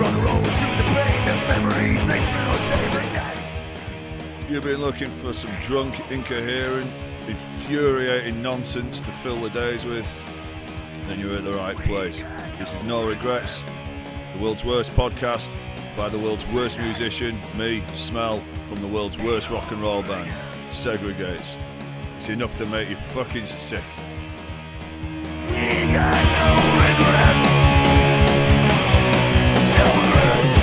You've been looking for some drunk, incoherent, infuriating nonsense to fill the days with, then you're at the right place. This is No Regrets, the world's worst podcast by the world's worst musician, me, Smell, from the world's worst rock and roll band, Segregates. It's enough to make you fucking sick. We got no regrets. No regrets.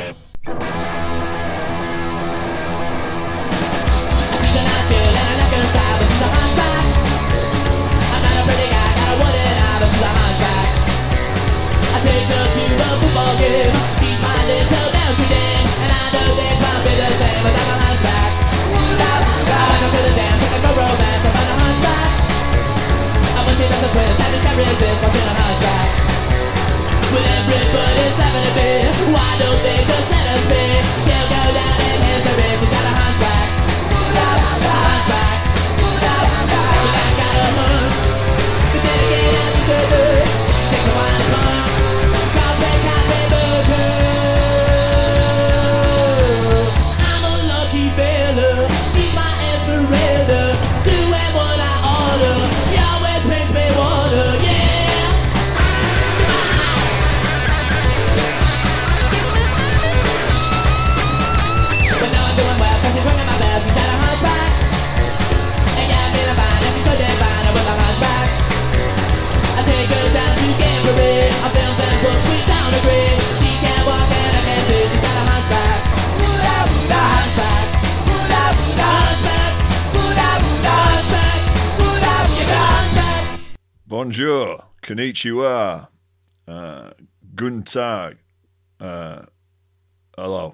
She's a nice girl and I like her style, but she's a hunchback. I'm not a pretty guy, got a wooden eye, but she's a hunchback. I take her to a football game. She's my little Notre Dame, and I know things won't be the same, but I'm a hunchback. I like her to the dance, like a romance, I'm a hunchback. When she does a twist, I just can't resist watching a hunchback. When everybody's laughing at me, why don't they just let us be? She'll go down in history, she's got a hunchback. A hunchback. But I got a hunch. The dedicated and disturbed. Takes a wild punch. She calls me Country Voodoo. I'm a lucky fella. She's my Esmeralda. Doing what I order. She always brings me water, yeah. But now I'm doing well, cause she's ringing my bell. She's got a hunchback. And yeah, I'm feeling fine, and she's so damn fine with a hunchback. I take her down to Gamboree. On films and books we don't agree. She can't walk and I can't see. She's got a hunchback. A hunchback. Bonjour, konnichiwa, guten tag, hello.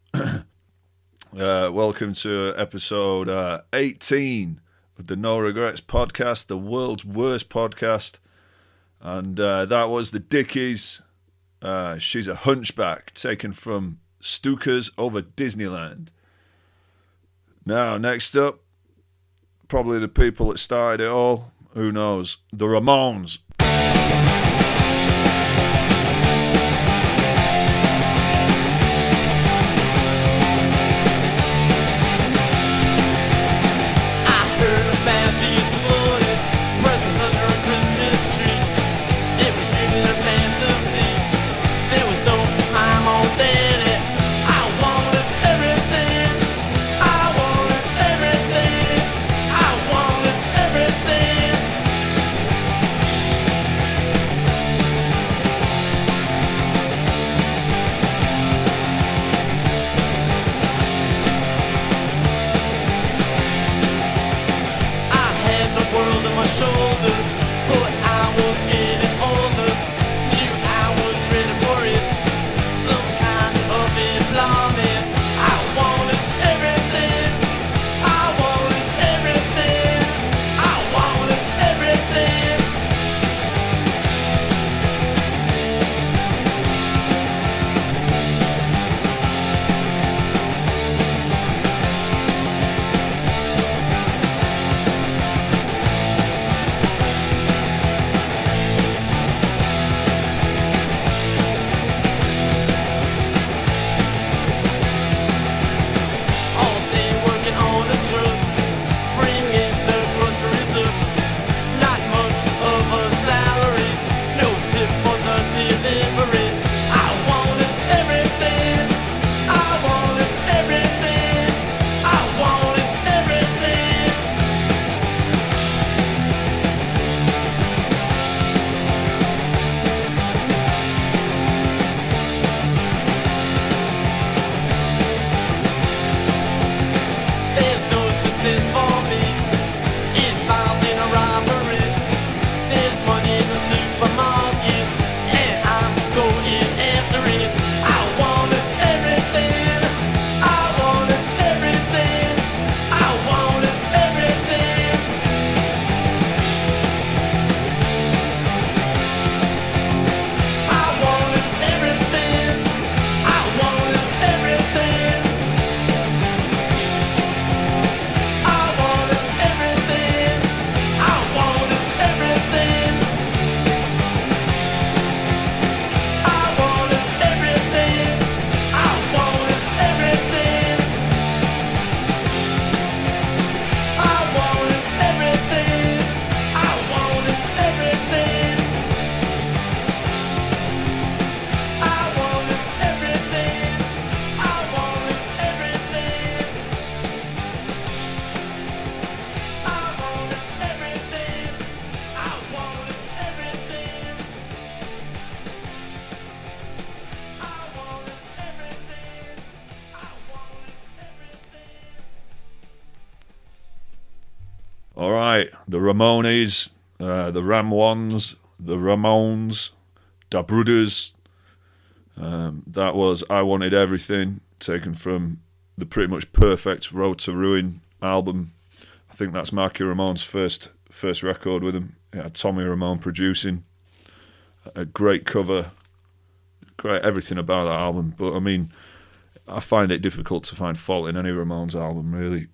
Welcome to episode 18 of the No Regrets podcast, the world's worst podcast. And that was the Dickies. She's a hunchback, taken from Stukas over Disneyland. Now, next up, probably the people that started it all. Who knows? The Ramones. All right, the Ramones, the Ram-Ones, the Ramones, Da Brothers. That was I Wanted Everything, taken from the pretty much perfect Road to Ruin album. I think that's Marky Ramone's first record with him. It had Tommy Ramone producing. A great cover, great everything about that album. But I mean, I find it difficult to find fault in any Ramones album, really.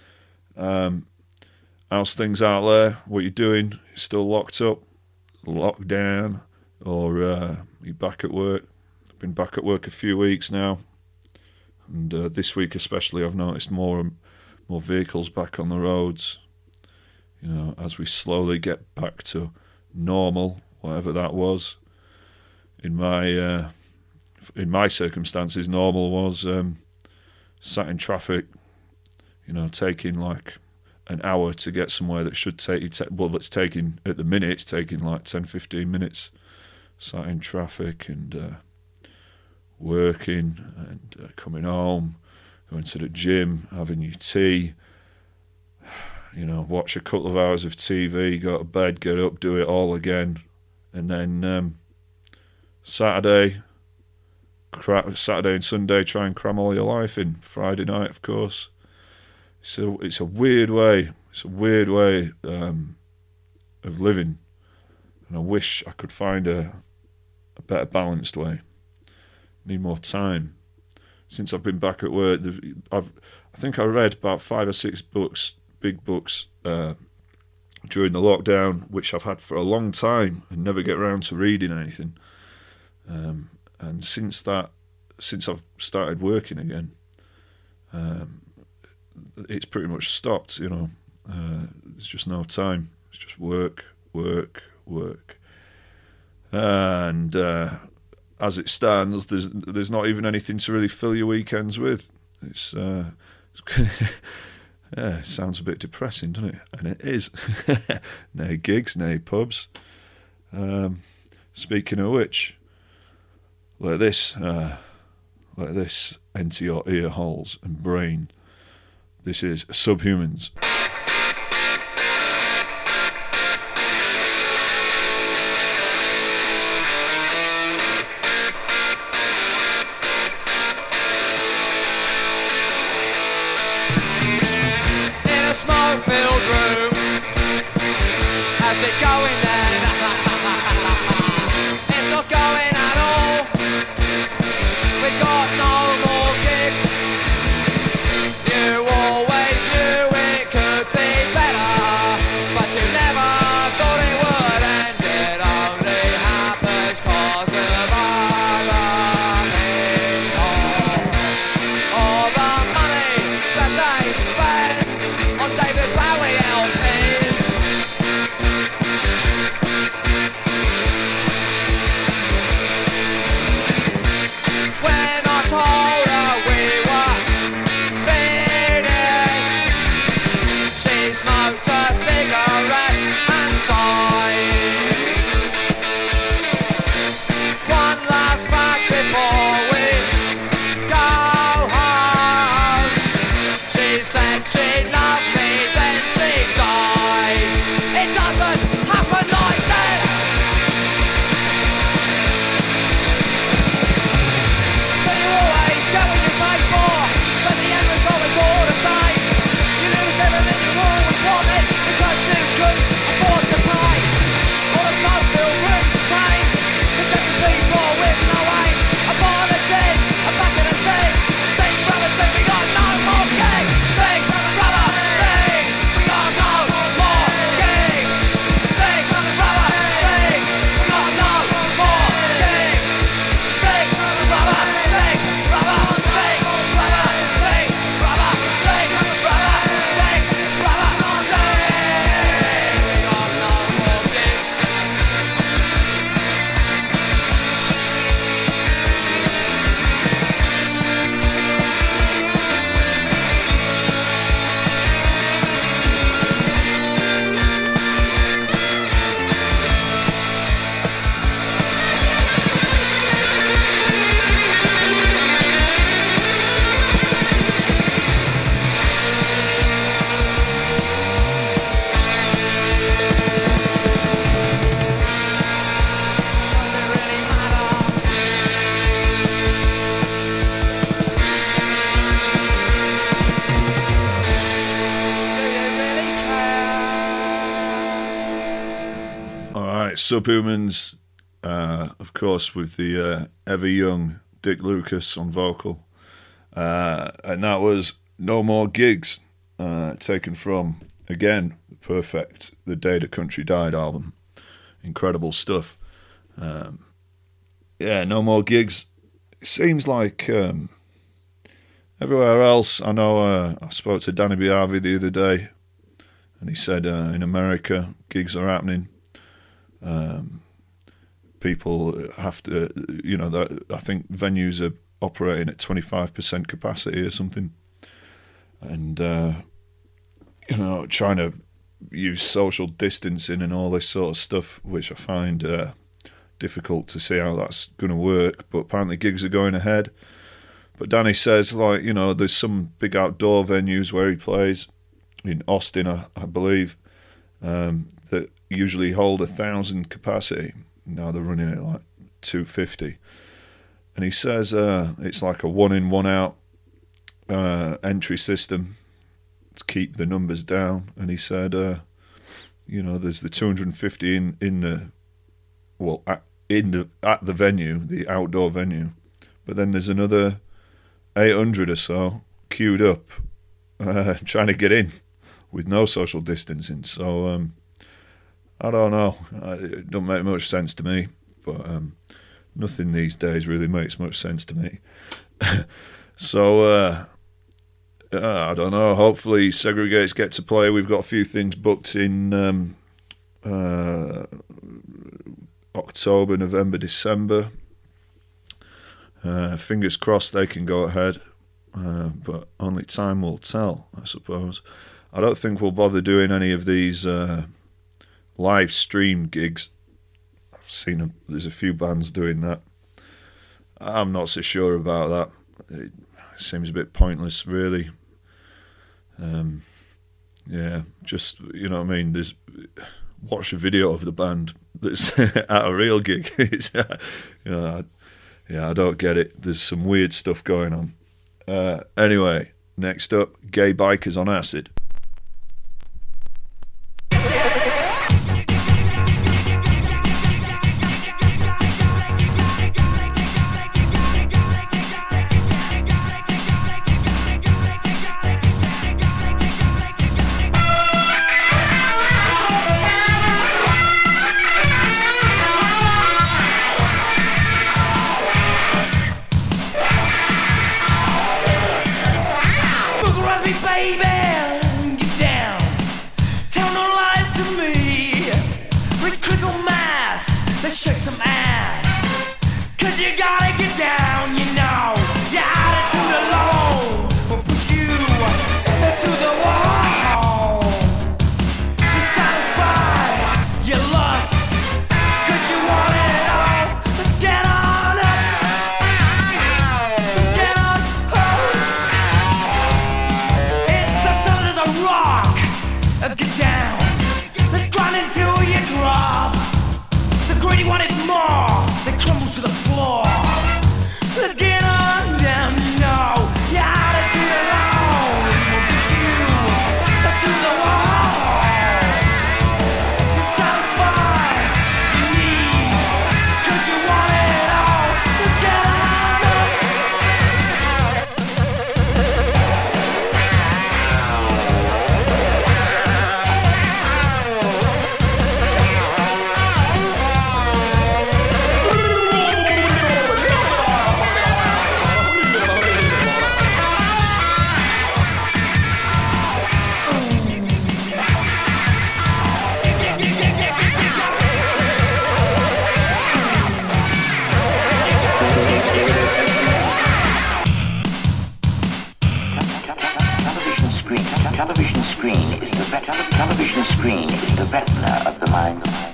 How's things out there? What you doing? You still locked up, locked down, or you back at work? I've been back at work a few weeks now, and this week especially, I've noticed more vehicles back on the roads. You know, as we slowly get back to normal, whatever that was. In my circumstances, normal was sat in traffic. You know, taking like an hour to get somewhere that should take you, that's taking, at the minute, it's taking like 10-15 minutes, sat in traffic and working and coming home, going to the gym, having your tea, you know, watch a couple of hours of TV, go to bed, get up, do it all again, and then Saturday and Sunday, try and cram all your life in. Friday night, of course. So it's a weird way. It's a weird way of living, and I wish I could find a better balanced way. Need more time. Since I've been back at work, I think I read about 5 or 6 books, big books, during the lockdown, which I've had for a long time and never get around to reading anything. And since I've started working again, it's pretty much stopped, you know. There's just no time. It's just work. And as it stands, there's not even anything to really fill your weekends with. It's yeah, it sounds a bit depressing, doesn't it? And it is. No gigs, no pubs. Speaking of which, let this enter your ear holes and brain. This is Subhumans. In a smoke-filled room, how's it going then? It's not going at all. We've got no more gigs. You always knew it could Subhumans, of course, with the ever young Dick Lucas on vocal. And that was No More Gigs, taken from, again, the perfect The Day the Country Died album. Incredible stuff. No More Gigs. It seems like everywhere else, I know I spoke to Danny Biavi the other day, and he said in America, gigs are happening. People have to, I think venues are operating at 25% capacity or something. And, trying to use social distancing and all this sort of stuff, which I find difficult to see how that's going to work. But apparently gigs are going ahead. But Danny says, there's some big outdoor venues where he plays, in Austin, I believe, that usually hold 1,000 capacity. Now they're running at like 250. And he says it's like a one-in, one-out entry system to keep the numbers down. And he said, there's the 250 at the venue, the outdoor venue, but then there's another 800 or so queued up, trying to get in with no social distancing. So I don't know. It don't make much sense to me, but nothing these days really makes much sense to me. So I don't know. Hopefully Segregates get to play. We've got a few things booked in October, November, December. Fingers crossed they can go ahead, but only time will tell, I suppose. I don't think we'll bother doing any of these live stream gigs. I've seen there's a few bands doing that. I'm not so sure about that. It seems a bit pointless, really. Just, you know what I mean? Watch a video of the band that's at a real gig. I don't get it. There's some weird stuff going on. Anyway, next up, Gay Bikers on Acid. Television screen is the retina of the mind's eye.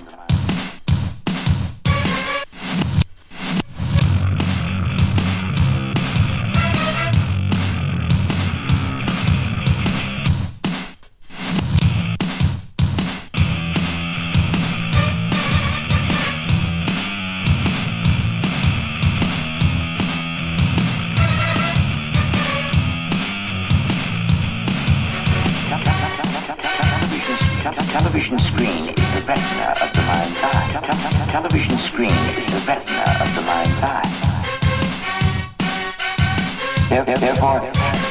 Television screen is the retina of the Therefore,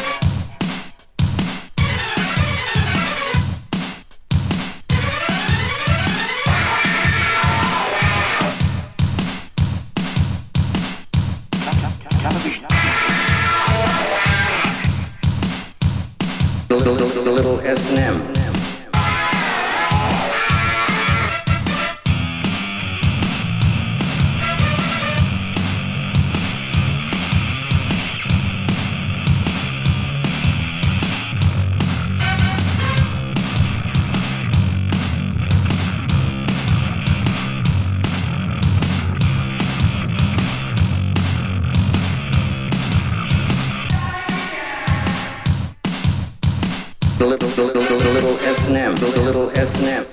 television. A little S&M. A little S&M. A little S&M.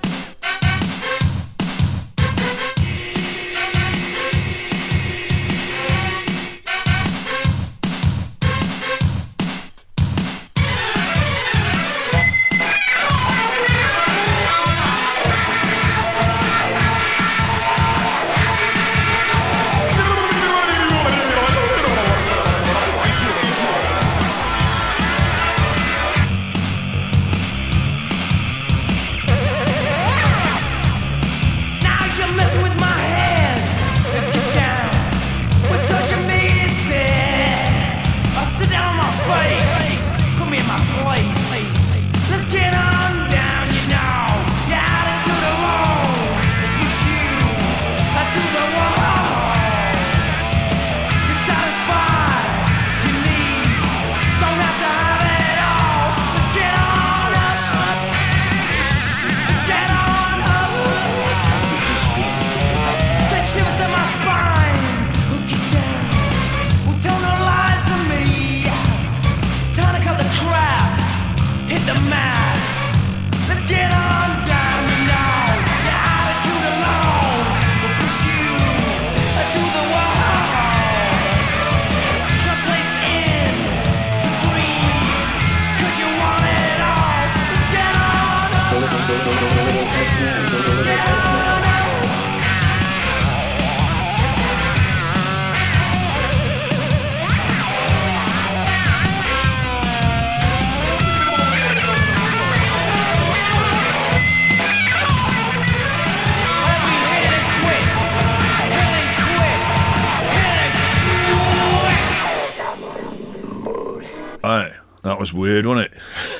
Aye, that was weird, wasn't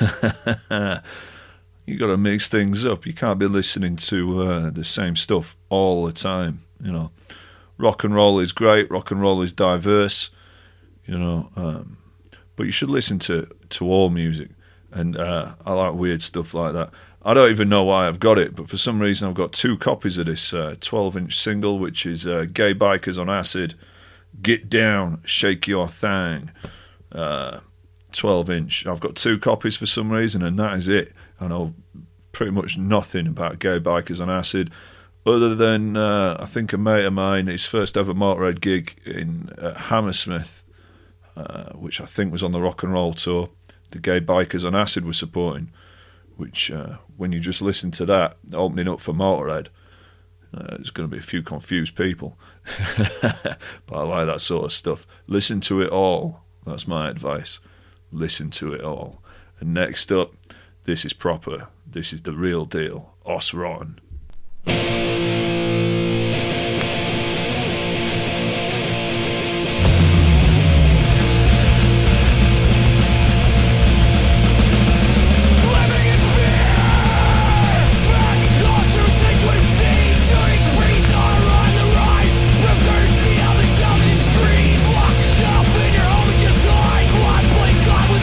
it? You got to mix things up. You can't be listening to the same stuff all the time. You know, rock and roll is great. Rock and roll is diverse. You know, but you should listen to all music. And I like weird stuff like that. I don't even know why I've got it, but for some reason I've got 2 copies of this 12-inch single, which is Gay Bikers on Acid, Get Down, Shake Your Thang. 12-inch. I've got 2 copies for some reason, and that is it. I know pretty much nothing about Gay Bikers on Acid, other than I think a mate of mine, his first ever Motorhead gig in Hammersmith, which I think was on the Rock and Roll tour, the Gay Bikers on Acid were supporting, which when you just listen to that, opening up for Motorhead, there's going to be a few confused people. But I like that sort of stuff. Listen to it all. That's my advice. Listen to it all. And next up, this is proper. This is the real deal. Os Rotten.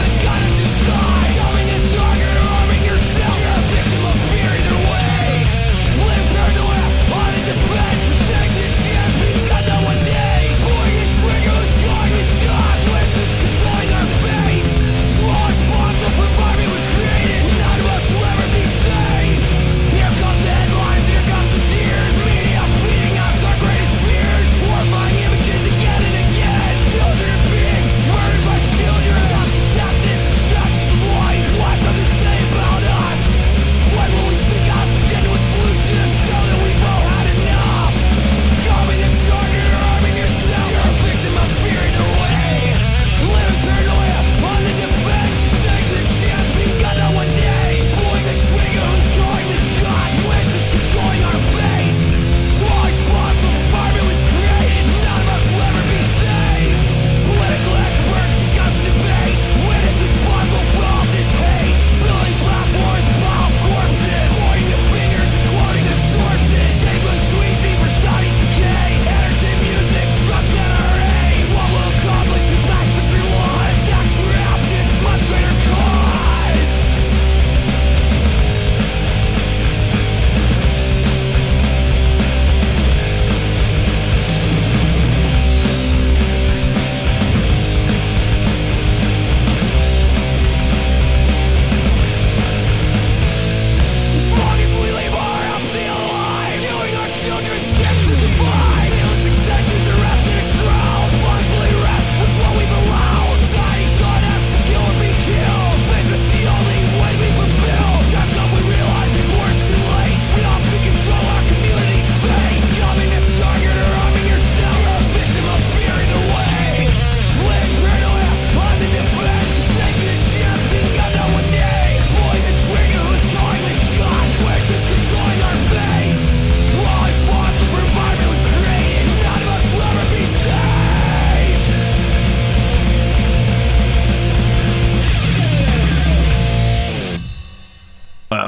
Coming a target, arming yourself, a victim of fear either way.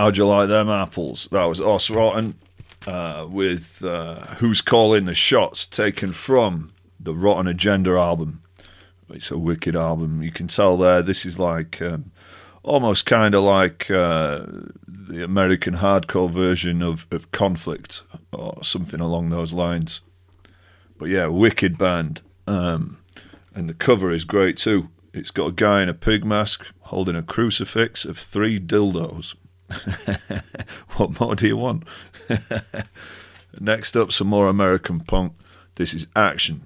How'd You Like Them Apples? That was Os Rotten with Who's Calling the Shots, taken from the Rotten Agenda album. It's a wicked album. You can tell there, this is like almost kind of like the American hardcore version of Conflict or something along those lines. But yeah, wicked band. And the cover is great too. It's got a guy in a pig mask holding a crucifix of 3 dildos. What more do you want? Next up, some more American punk. This is Action.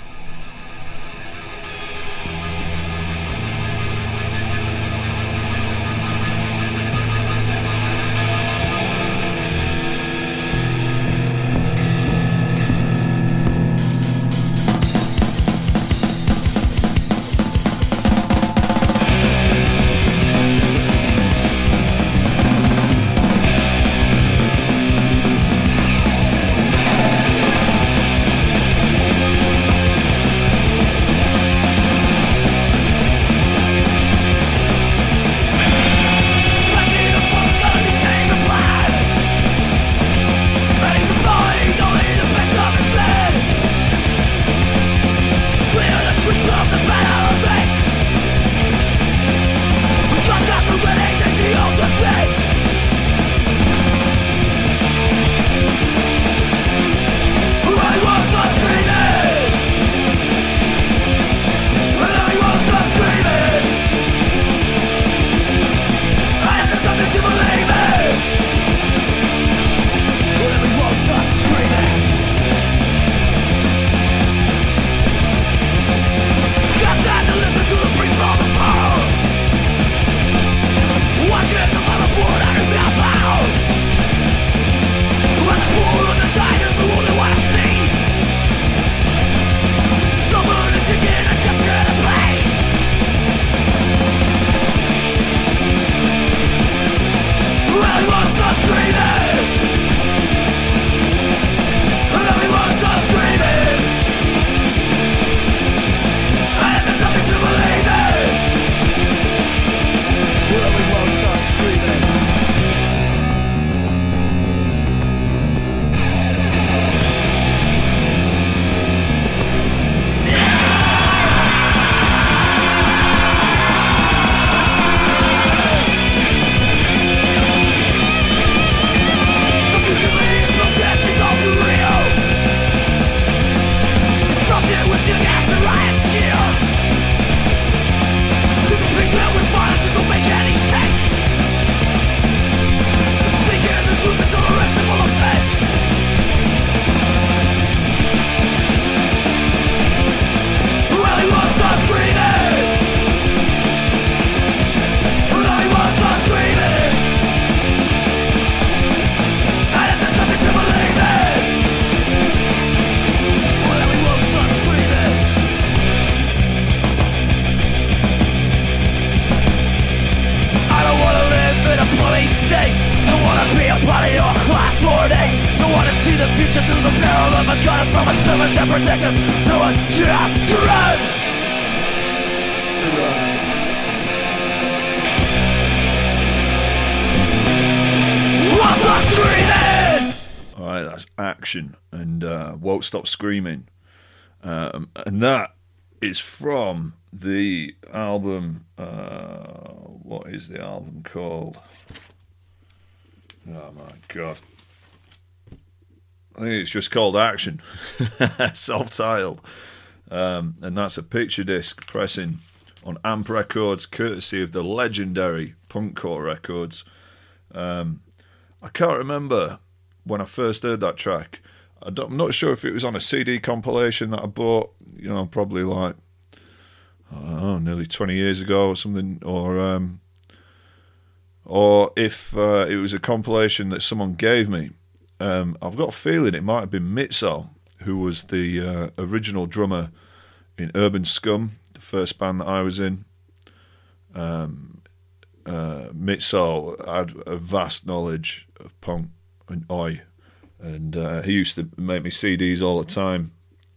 Action and Won't Stop Screaming, and that is from the album. What is the album called? Oh my god, I think it's just called Action, self-titled, and that's a picture disc pressing on Amp Records, courtesy of the legendary Punkcore Records. I can't remember when I first heard that track. I'm not sure if it was on a CD compilation that I bought, probably like, I don't know, nearly 20 years ago or something, or if it was a compilation that someone gave me. I've got a feeling it might have been Mitzo, who was the original drummer in Urban Scum, the first band that I was in. Mitzo had a vast knowledge of punk and oi, and he used to make me CDs all the time.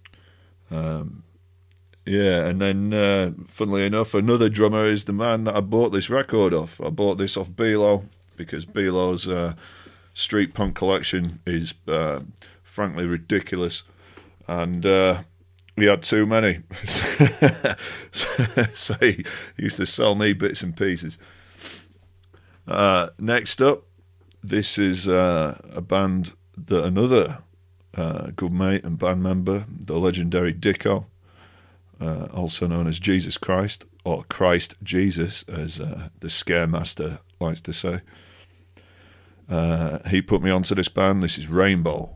And then funnily enough, another drummer is the man that I bought this record off. I bought this off Bilo because Belo's street punk collection is frankly ridiculous, and he had too many. So he used to sell me bits and pieces. Next up, this is a band that another good mate and band member, the legendary Dicko, also known as Jesus Christ, or Christ Jesus, as the Scaremaster likes to say. He put me onto this band. This is Rainbow.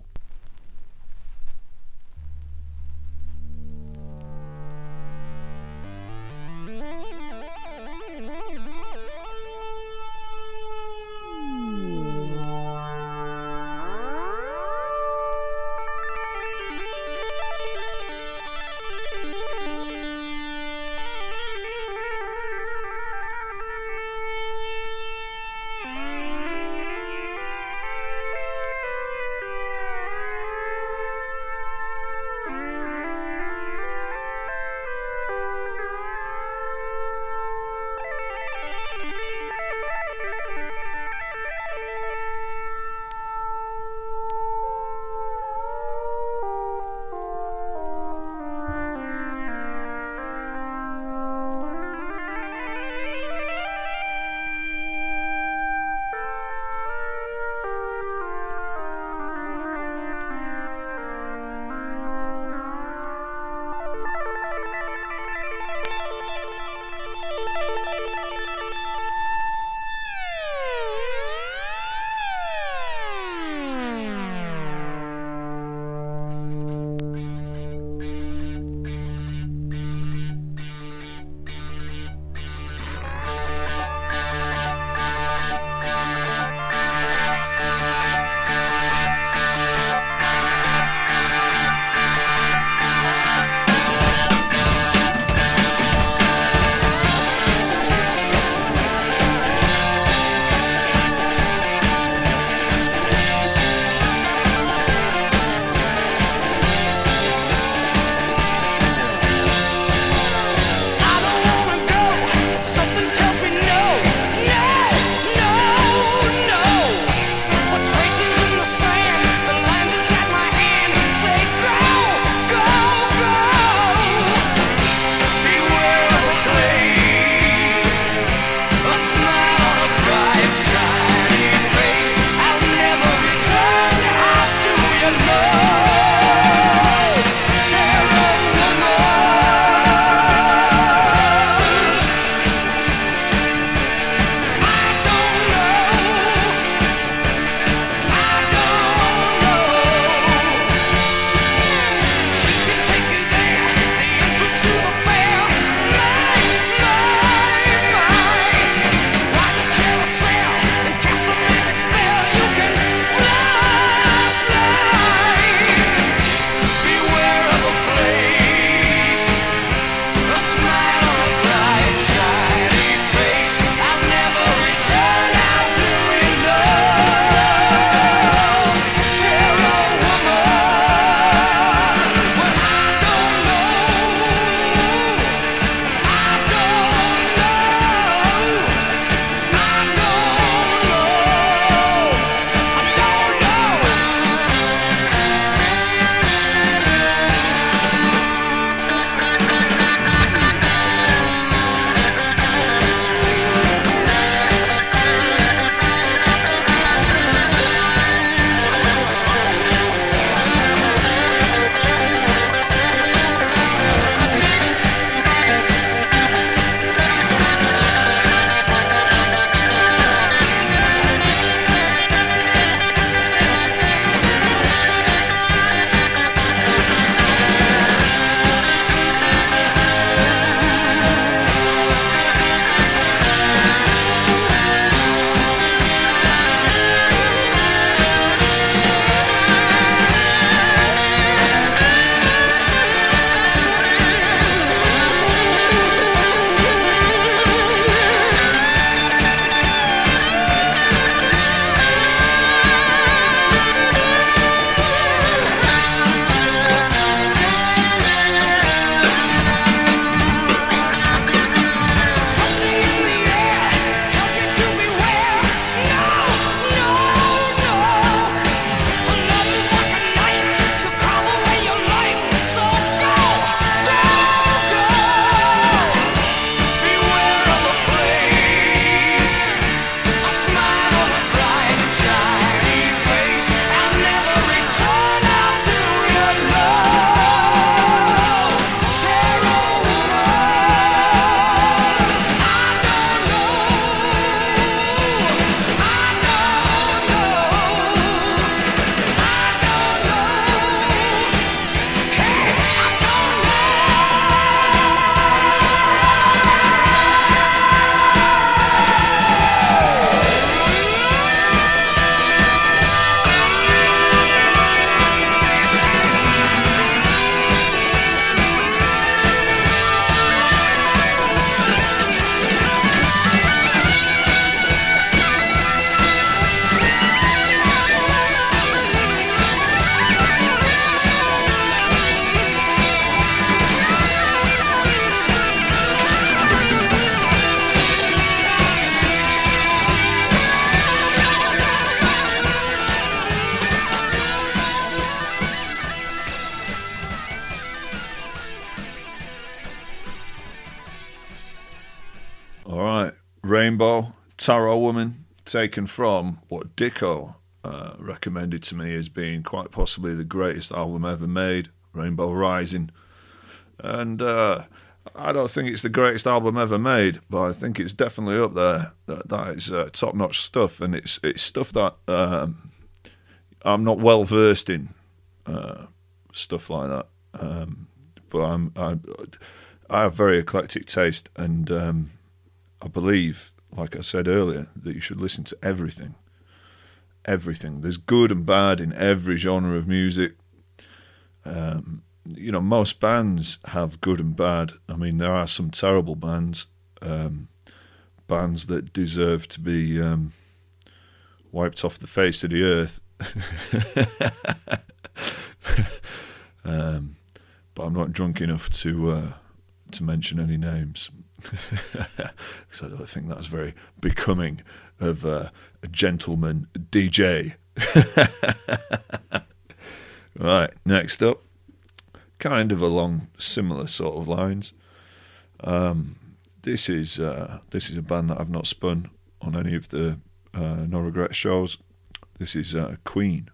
All right, Rainbow, Tarot Woman, taken from what Dicko recommended to me as being quite possibly the greatest album ever made, Rainbow Rising. And I don't think it's the greatest album ever made, but I think it's definitely up there. That is top-notch stuff, and it's stuff that I'm not well versed in, stuff like that. But I have very eclectic taste, and I believe, like I said earlier, that you should listen to everything. Everything. There's good and bad in every genre of music. Most bands have good and bad. I mean, there are some terrible bands, bands that deserve to be wiped off the face of the earth. But I'm not drunk enough to mention any names, because I don't think that's very becoming of a gentleman DJ. Right, next up, kind of along similar sort of lines. This is a band that I've not spun on any of the No Regret shows. This is Queen.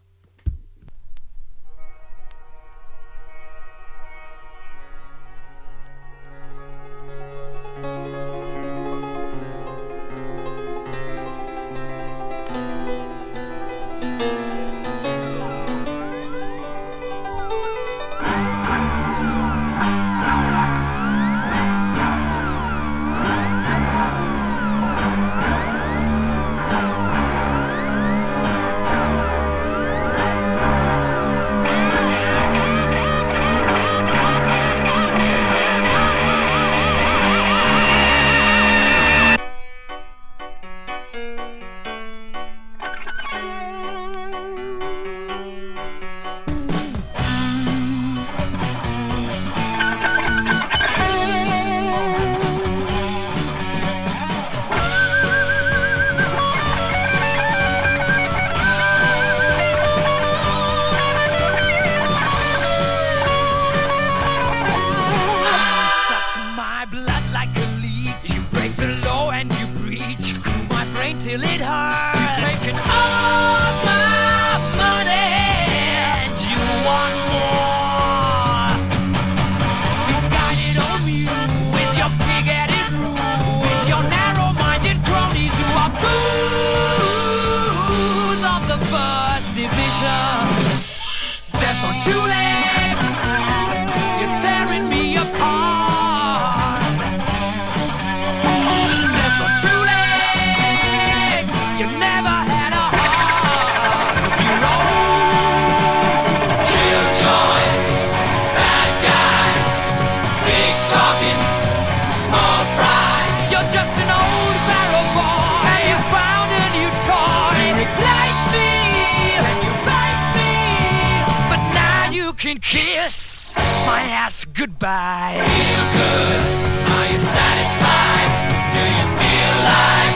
Kiss my ass goodbye. Feel good? Are you satisfied? Do you feel like?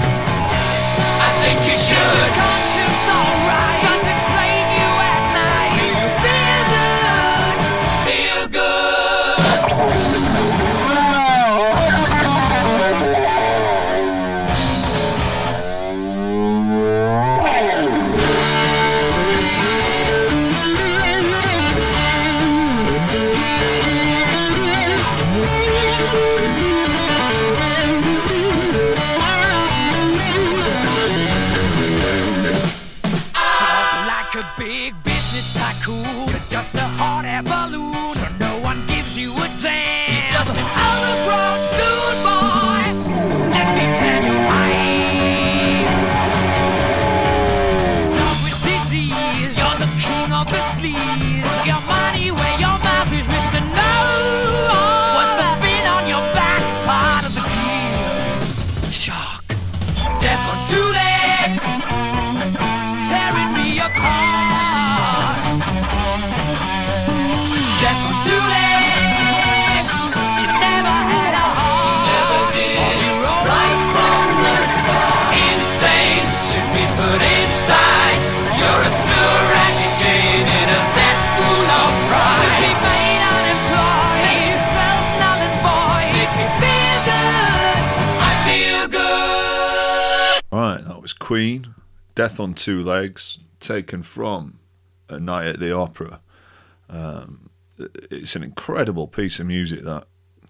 I think you should. Conscience alright. Does it plague you at night? Do you feel good? Feel was Queen, Death on Two Legs, taken from A Night at the Opera. It's an incredible piece of music, that.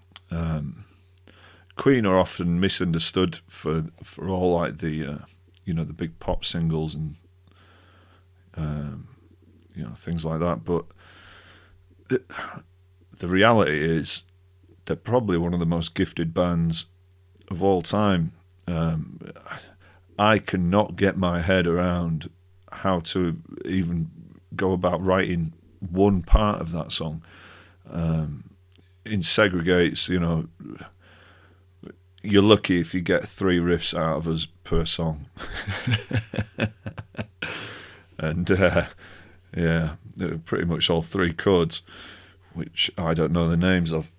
Queen are often misunderstood for all like the the big pop singles and things like that, but the reality is they're probably one of the most gifted bands of all time. I cannot get my head around how to even go about writing one part of that song. In Segregates, you're lucky if you get 3 riffs out of us per song. And they're pretty much all 3 chords, which I don't know the names of.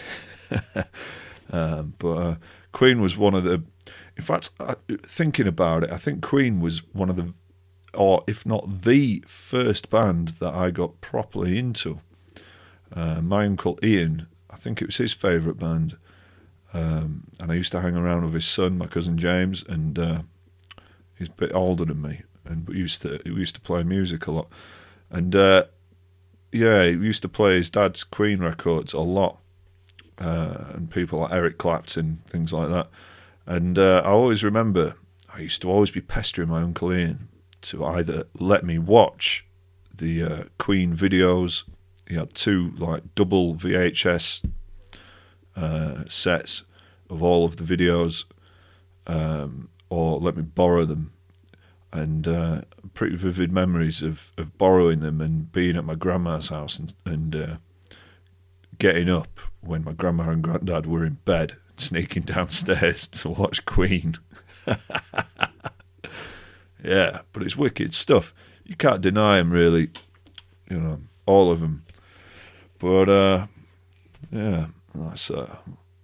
But Queen was one of the... In fact, thinking about it, I think Queen was one of the, or if not the first band that I got properly into. My uncle Ian, I think it was his favourite band. And I used to hang around with his son, my cousin James, and he's a bit older than me, and we used to play music a lot. And he used to play his dad's Queen records a lot, and people like Eric Clapton, things like that. And I always remember I used to always be pestering my uncle Ian to either let me watch the Queen videos. He had 2 like double VHS sets of all of the videos, or let me borrow them. And pretty vivid memories of borrowing them and being at my grandma's house and getting up when my grandma and granddad were in bed, sneaking downstairs to watch Queen. Yeah, but it's wicked stuff. You can't deny them, really, all of them. But that's a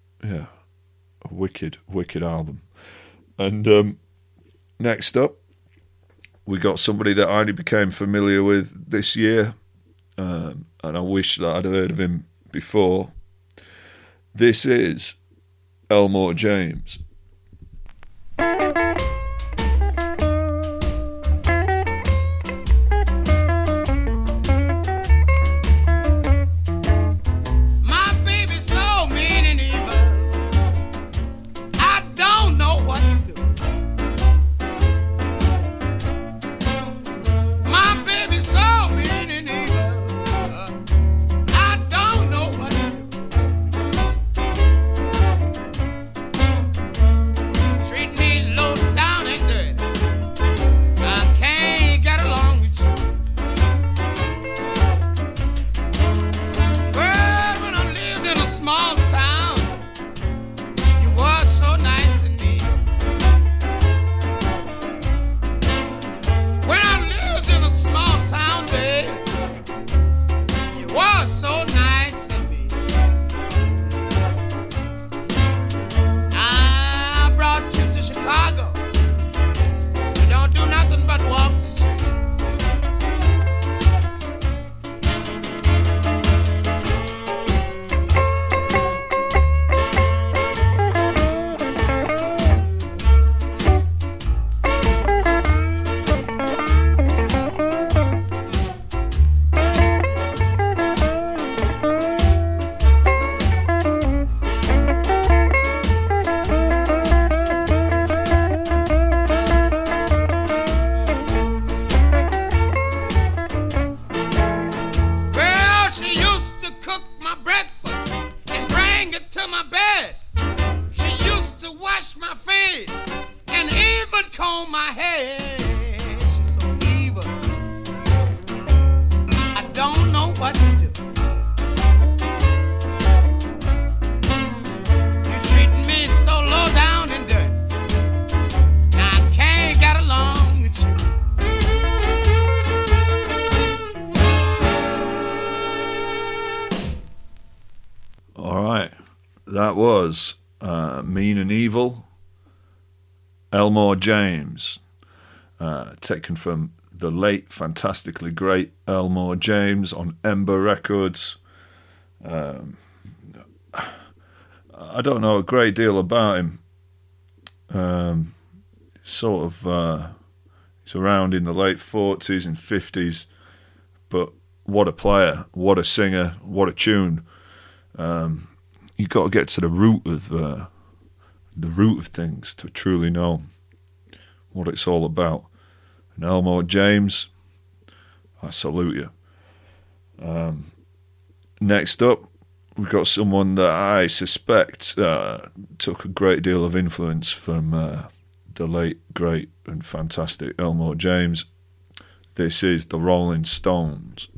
wicked album. And next up, we got somebody that I only became familiar with this year, and I wish that I'd heard of him before. This is Elmore James. That was Mean and Evil, Elmore James, taken from the late, fantastically great Elmore James on Ember Records. I don't know a great deal about him. sort of he's around in the late 40s and 50s, but what a player, what a singer, what a tune. You've got to get to the root of things to truly know what it's all about. And Elmore James, I salute you. Next up, we've got someone that I suspect took a great deal of influence from the late, great and fantastic Elmore James. This is the Rolling Stones.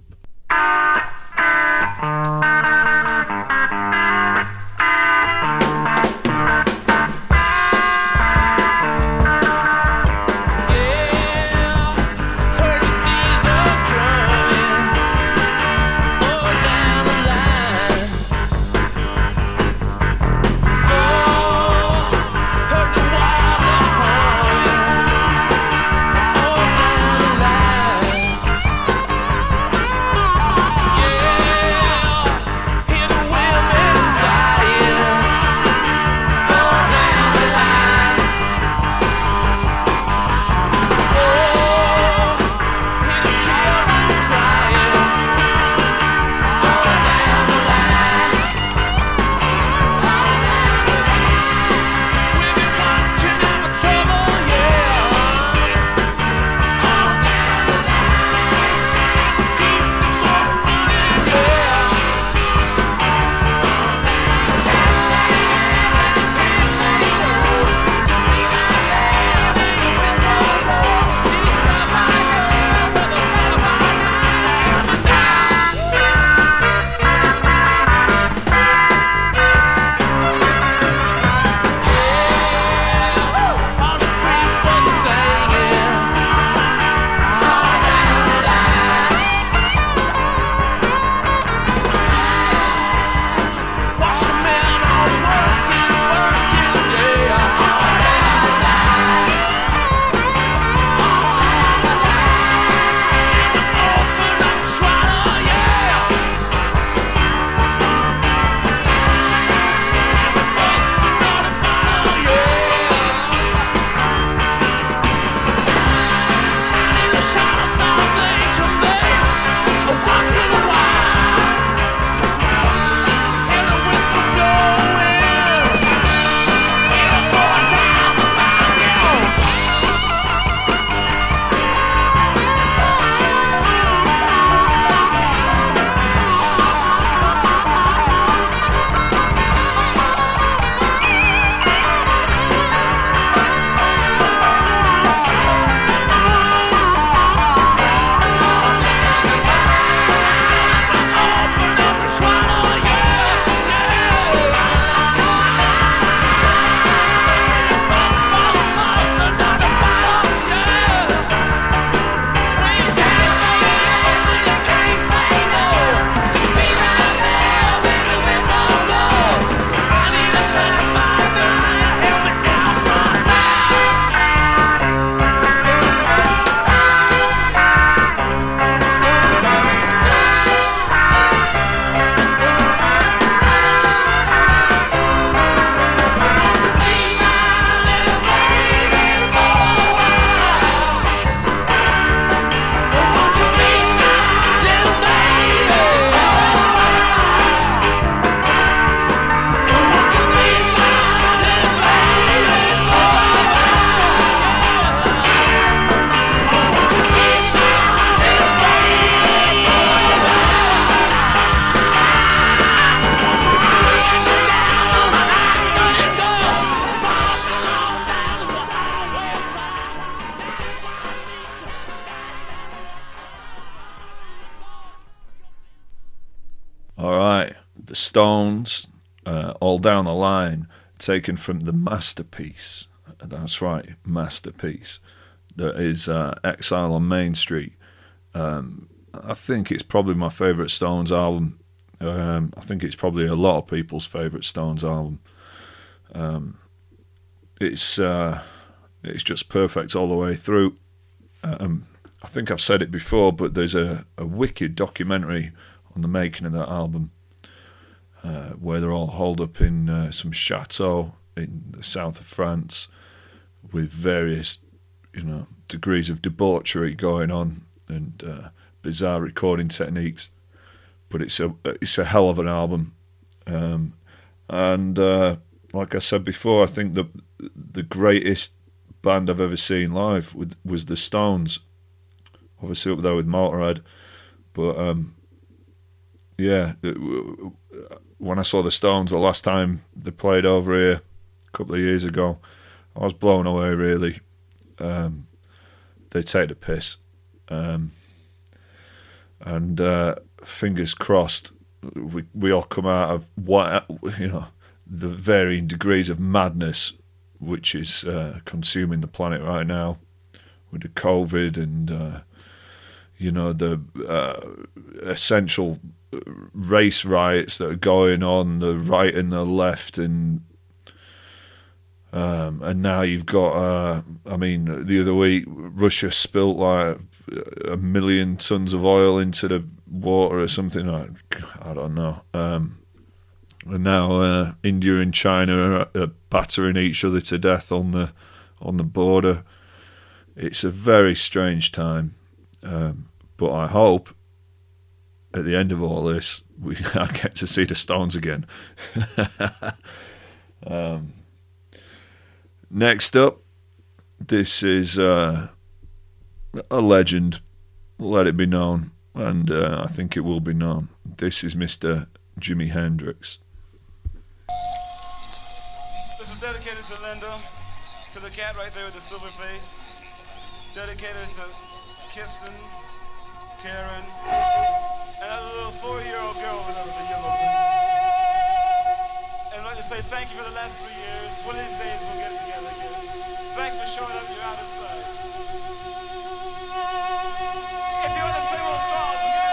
The Stones, All Down the Line, taken from the masterpiece. That's right, masterpiece. That is Exile on Main Street. I think it's probably my favourite Stones album. I think it's probably a lot of people's favourite Stones album. It's just perfect all the way through. I think I've said it before, but there's a wicked documentary on the making of that album, where they're all holed up in some chateau in the south of France, with various, degrees of debauchery going on and bizarre recording techniques. But it's a hell of an album, and like I said before, I think the greatest band I've ever seen live was the Stones. Obviously up there with Motorhead, but when I saw the Stones the last time they played over here a couple of years ago, I was blown away, really. They take the piss. And fingers crossed, we all come out of the varying degrees of madness which is consuming the planet right now with the COVID and the essential race riots that are going on, the right and the left, and now you've got the other week Russia spilt like 1 million tons of oil into the water or something. I don't know. And now India and China are battering each other to death on the border. It's a very strange time, but I hope at the end of all this I get to see the Stones again. Next up, this is a legend. Let it be known, and I think it will be known. This is Mr. Jimi Hendrix. This is dedicated to Linda, to the cat right there with the silver face. Dedicated to Kirsten, Karen, and that little 4-year-old girl over there with the yellow thing. And I'd like to say thank you for the last 3 years. One of these days we'll get it together again. Thanks for showing up. You're out of sight. If you want to sing more songs, we'll get it.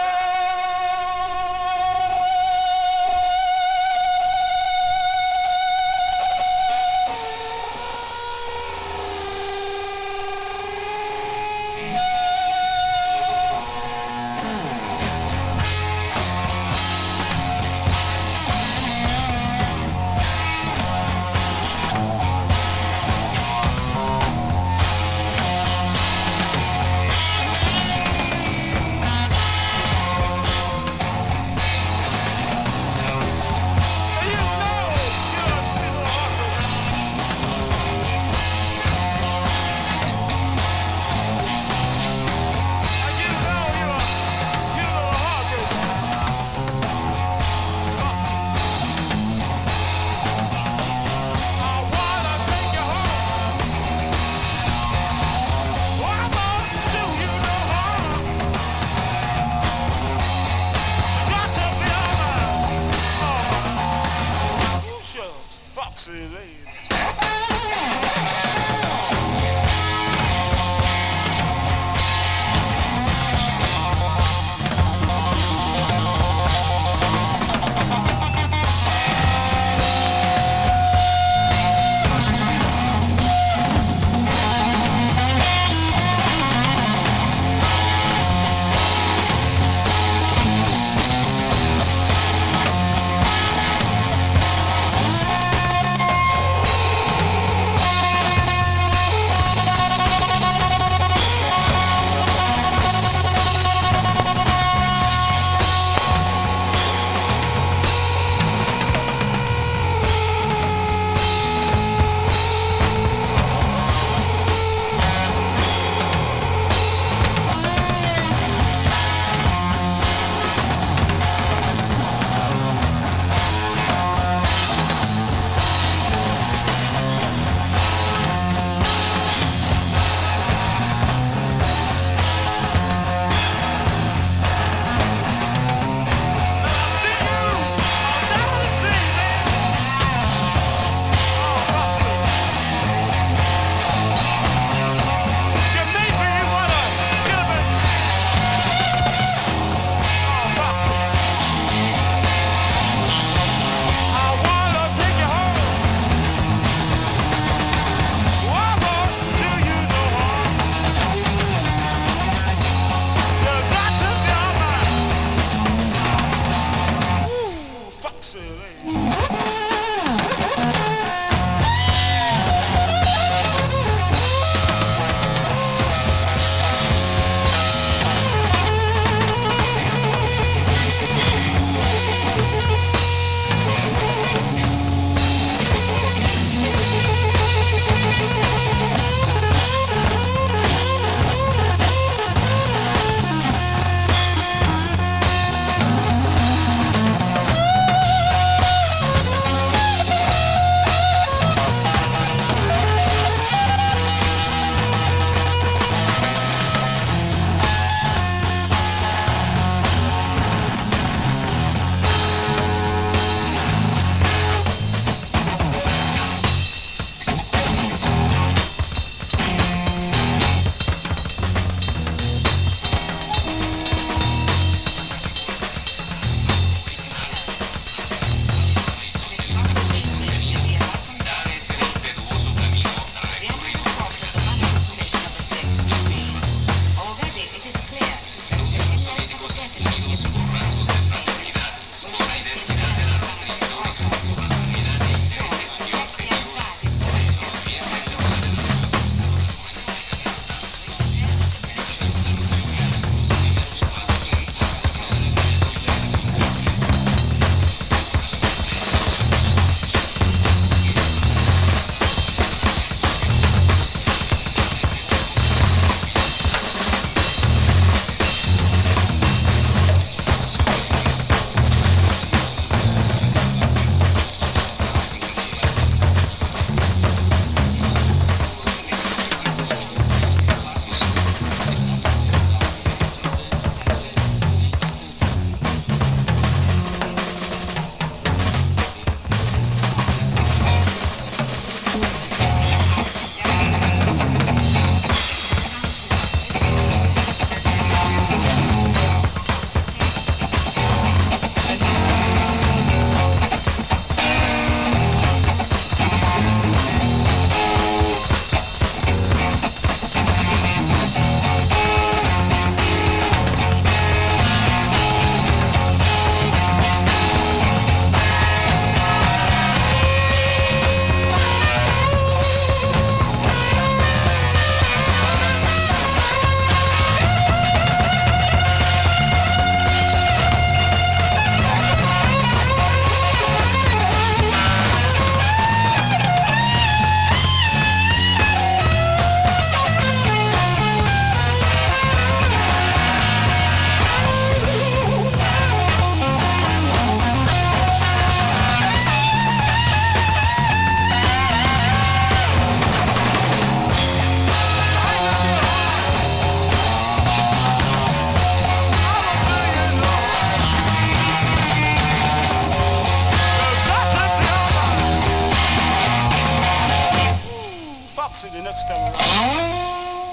see the next time around.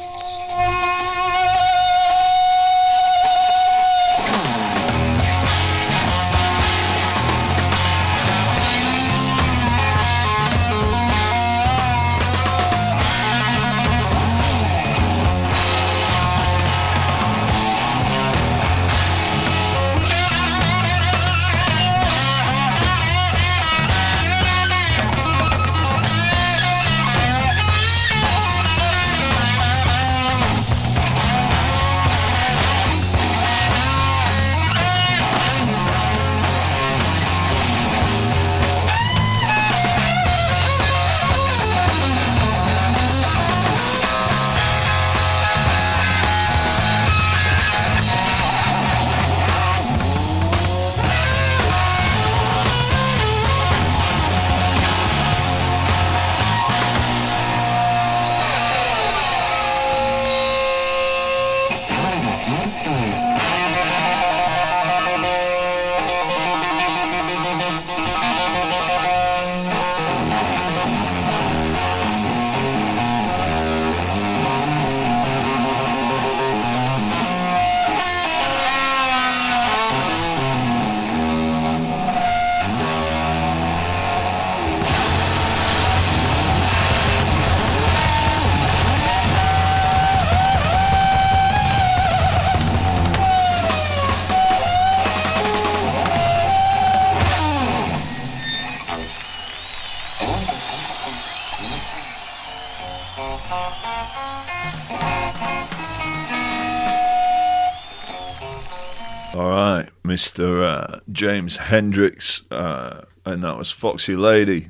All right, Mr. James Hendrix, and that was Foxy Lady,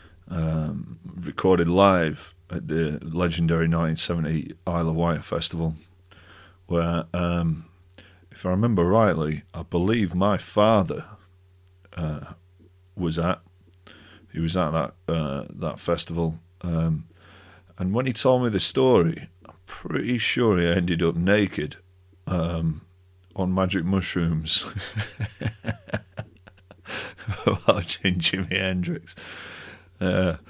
recorded live at the legendary 1970 Isle of Wight Festival, where, if I remember rightly, I believe my father was at. He was at that festival, and when he told me the story, I'm pretty sure he ended up naked on magic mushrooms watching Jimi Hendrix. Not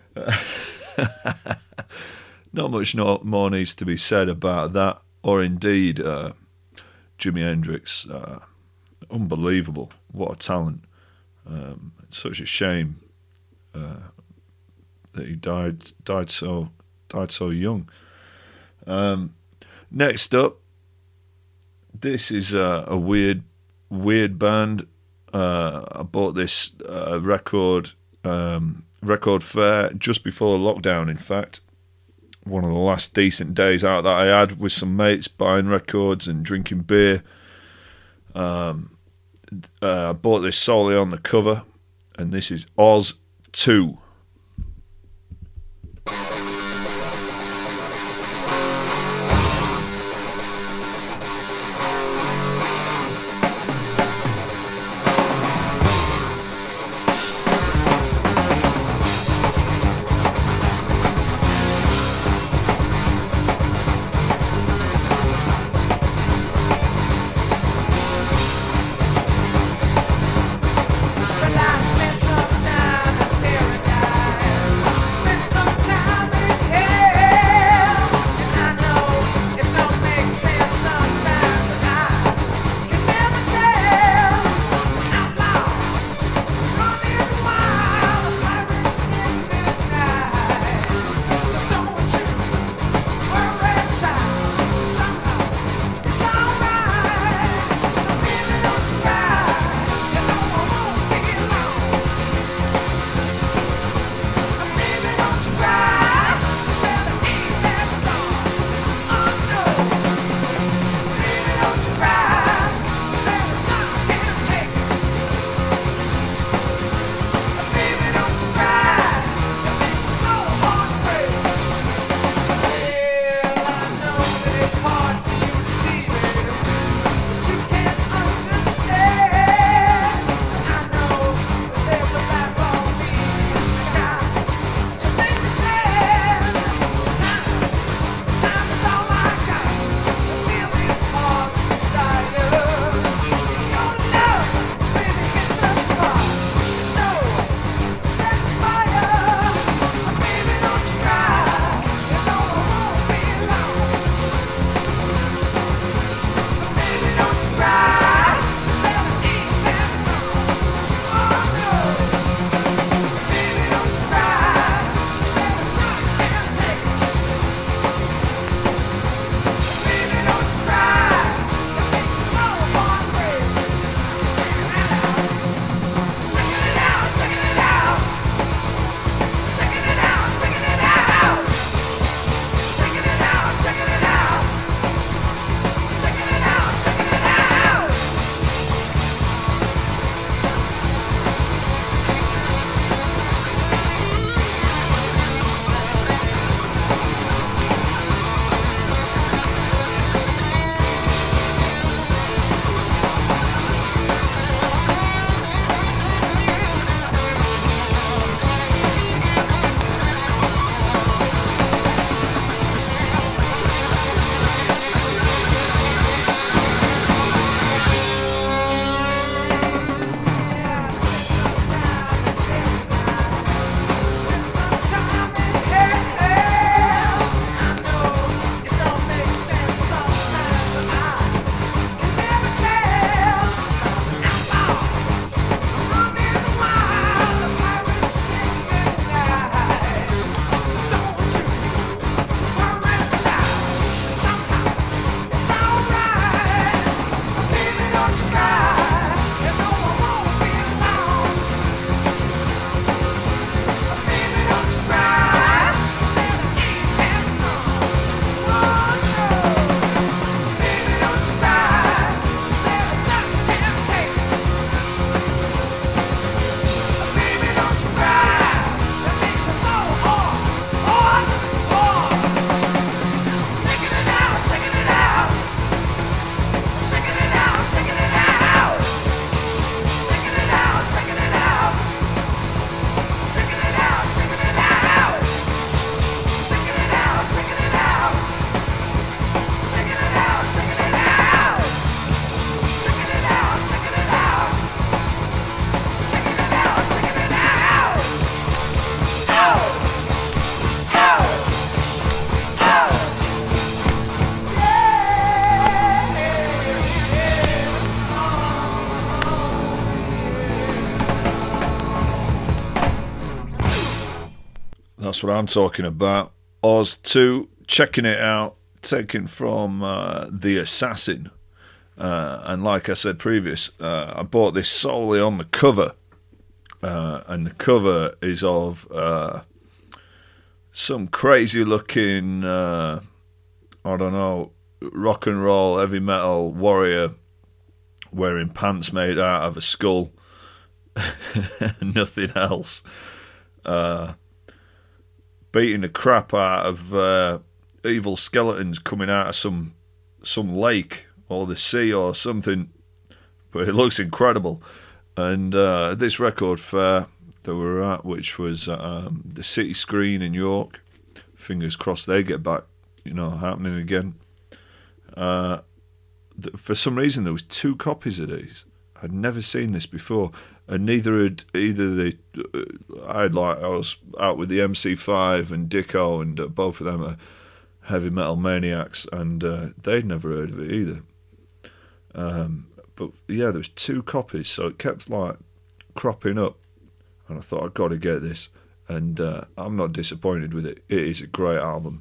much more needs to be said about that, or indeed Jimi Hendrix. Unbelievable, what a talent! It's such a shame that he died so young. Next up, this is a weird band. I bought this record fair just before lockdown. In fact, one of the last decent days out that I had with some mates, buying records and drinking beer. I bought this solely on the cover, and this is Oz 2. Well, I spent some time in paradise. That's what I'm talking about. Oz 2, checking it out, taken from The Assassin. And like I said previous, I bought this solely on the cover. And the cover is of some crazy looking, I don't know, rock and roll, heavy metal warrior wearing pants made out of a skull. Nothing else. Beating the crap out of evil skeletons coming out of some lake or the sea or something. But it looks incredible. And this record fair that we were at, which was the City Screen in York, fingers crossed they get back, happening again. For some reason, there was 2 copies of these. I'd never seen this before, and I was out with the MC5 and Dicko, and both of them are heavy metal maniacs, and they'd never heard of it either. But yeah, there was 2 copies, so it kept cropping up, and I thought I've got to get this, and I'm not disappointed with it. It is a great album.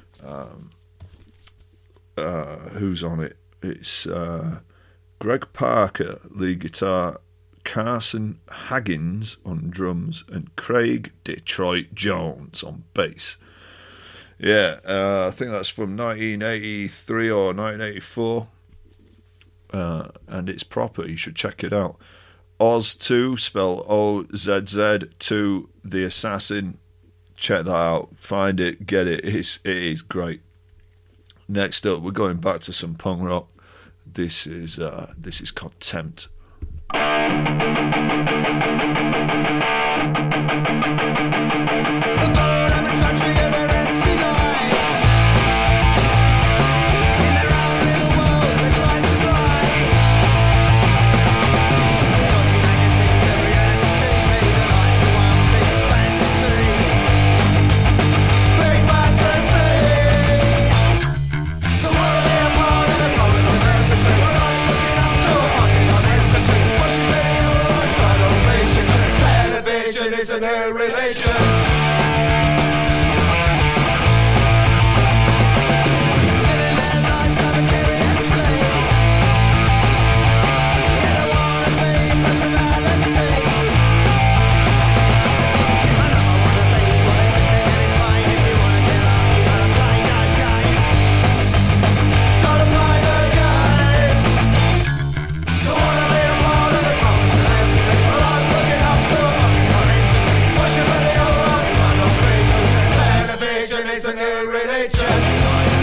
Who's on it? It's Greg Parker, lead guitar, Carson Haggins on drums, and Craig Detroit Jones on bass. Yeah, I think that's from 1983 or 1984. And it's proper, you should check it out. Oz 2, spell OZZ 2, The Assassin. Check that out, find it, get it. It is great. Next up, we're going back to some punk rock. This is Contempt. It's a new religion. It's a new religion.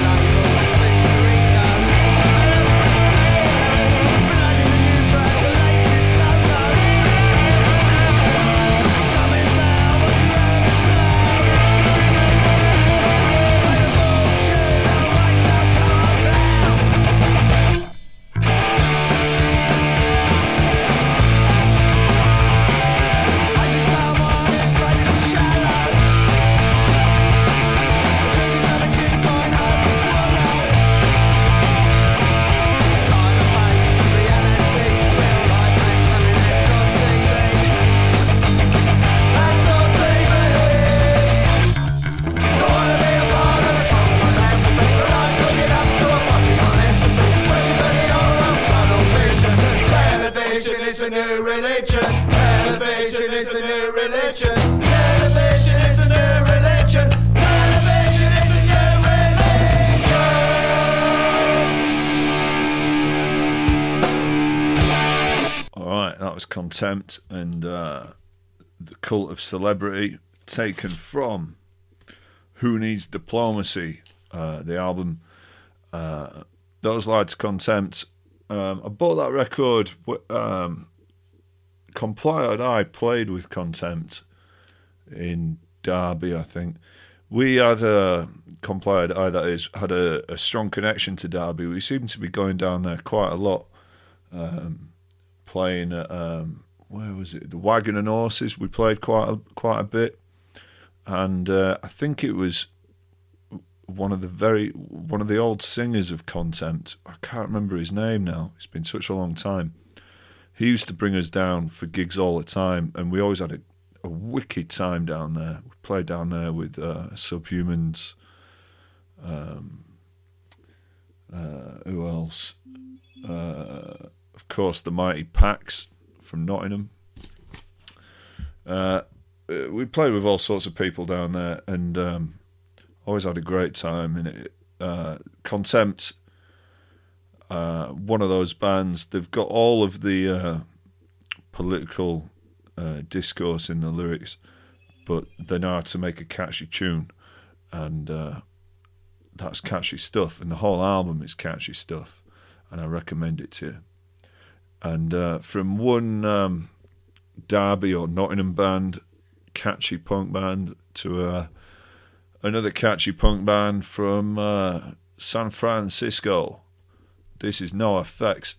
It's a new religion. Television is a new religion. Television is a new religion. Television is a new religion. Alright, that was Contempt and The Cult of Celebrity, taken from Who Needs Diplomacy, the album. Those Lights, Contempt. I bought that record. Comply and I played with Contempt in Derby, I think. We had Comply and I, that is, had a strong connection to Derby. We seemed to be going down there quite a lot, playing at where was it? The Wagon and Horses. We played quite a bit, and I think it was one of the old singers of Contempt. I can't remember his name now. It's been such a long time. He used to bring us down for gigs all the time, and we always had a wicked time down there. We played down there with Subhumans. Who else? Of course, the Mighty Pax from Nottingham. We played with all sorts of people down there, and always had a great time in it. Contempt, one of those bands. They've got all of the political discourse in the lyrics, but they know how to make a catchy tune, and that's catchy stuff. And the whole album is catchy stuff, and I recommend it to you. And from one Derby or Nottingham band, catchy punk band, to another catchy punk band from San Francisco. This is NoFX.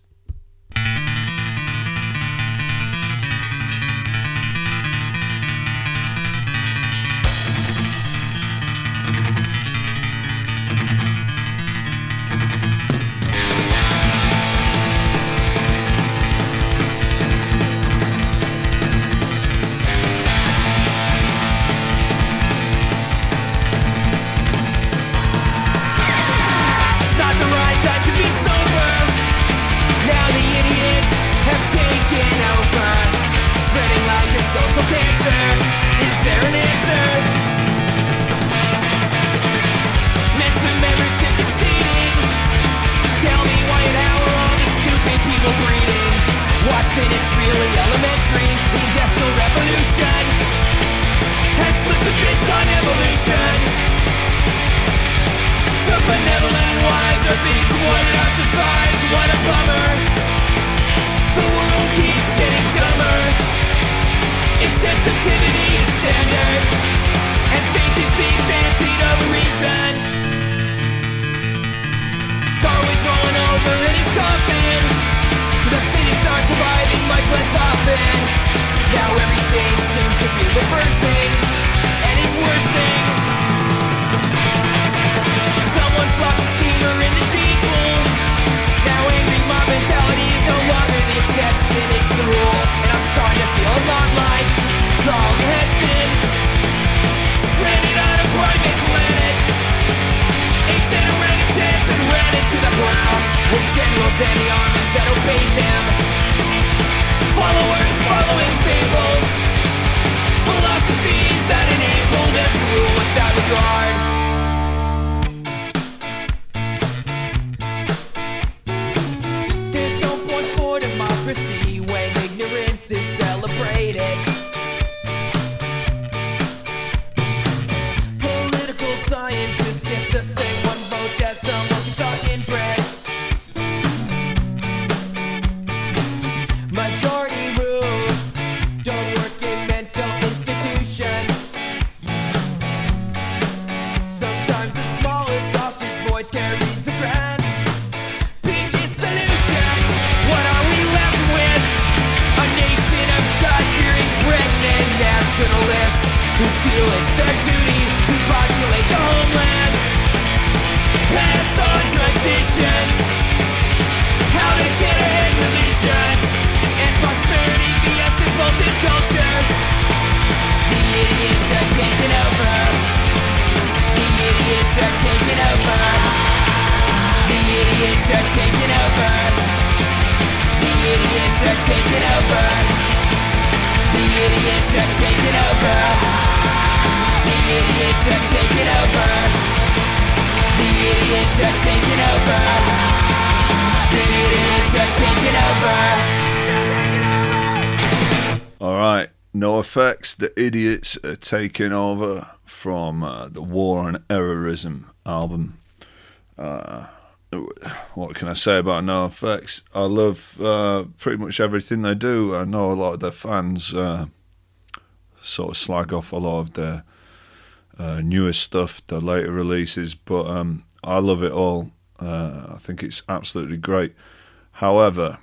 Alright, NoFX, the idiots are taking over from the War on Errorism album. What can I say about NoFX? I love pretty much everything they do. I know a lot of their fans sort of slag off a lot of their newer stuff, their later releases, but I love it all. I think it's absolutely great. However,